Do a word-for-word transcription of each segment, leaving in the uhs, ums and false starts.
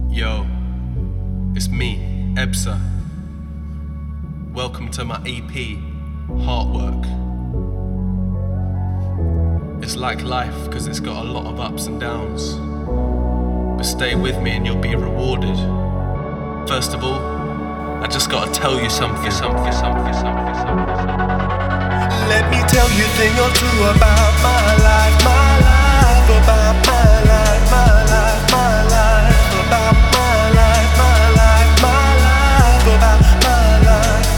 Yo, it's me, Ebsa. Welcome to my E P, Heartwork. It's like life, cause it's got a lot of ups and downs. But stay with me and you'll be rewarded. First of all, I just gotta tell you something, something, something, something, something. Let me tell you a thing or two about my life, my life, about my life, my life, my life, about my life, my life, my life, about my life.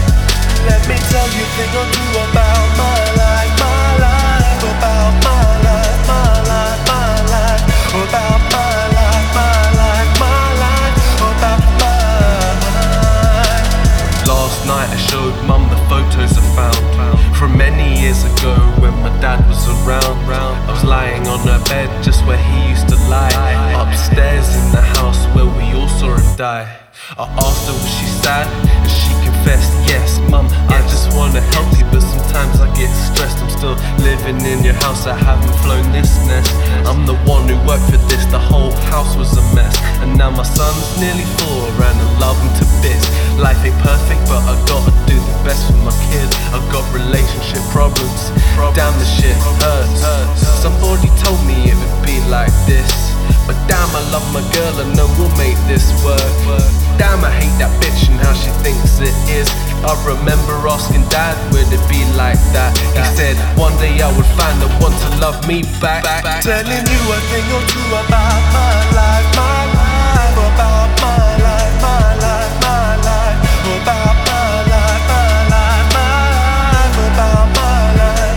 Let me tell you a thing or two about my life, my life, about my life, my life, my life, about my life, my life, my life, about my life. Last night I showed mum the photos I found from many years ago when my dad was around. I was lying on her bed just where he used to lie, upstairs in the house where we all saw him die. I asked her was she sad and she confessed, yes mum, I just wanna help you but sometimes I get stressed. I'm still living in your house, I haven't flown this nest. I'm the one who worked for this, the whole house was a mess. And now my son's nearly four and I love him to bits. Life ain't perfect but I gotta do the best for my kid. I've got relationship problems, damn the shit hurts. Somebody told me it would be like this, but damn I love my girl and know we'll make this work. Damn I hate that bitch and how she thinks it is. I remember asking dad would it be like that. He said one day I would find the one to love me back. Telling you a thing or two about my life, my life, about my life, my life, my life, about my life, my life, my life, about my life.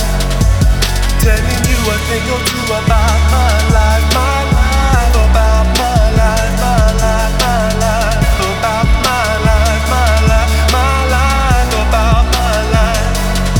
Telling you a thing or two about my life, my life, about my life, my life, my life, about my life, my life, my life, about my life.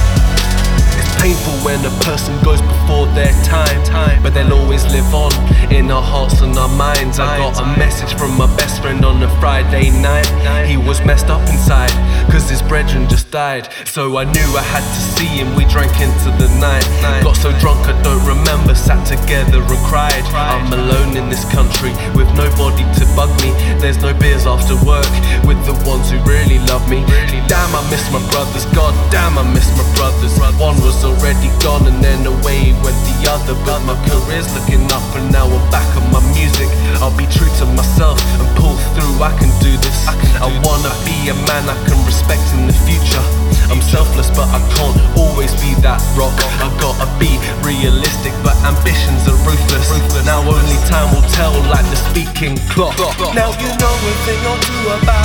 It's painful when a person goes before their time, time, but they'll always live on in our hearts and our minds. I got a message from my best friend on a Friday night. He was messed up inside, cause his brethren just died. So I knew I had to see him, we drank into the night. Got so drunk I don't remember, sat together and cried. I'm alone in this country, with nobody to bug me. There's no beers after work, with the ones who really love me. Damn I miss my brothers, god damn I miss my brothers. One was already gone and then away went the other. But my career's looking up and now I'm back on my music. I'll be true to myself and pull through, I can do this. I wanna be a man I can respect in the future. I'm selfless but I can't always be that rock. I gotta be realistic but ambitions are ruthless. Now only time will tell like the speaking clock. Now you know a thing or two about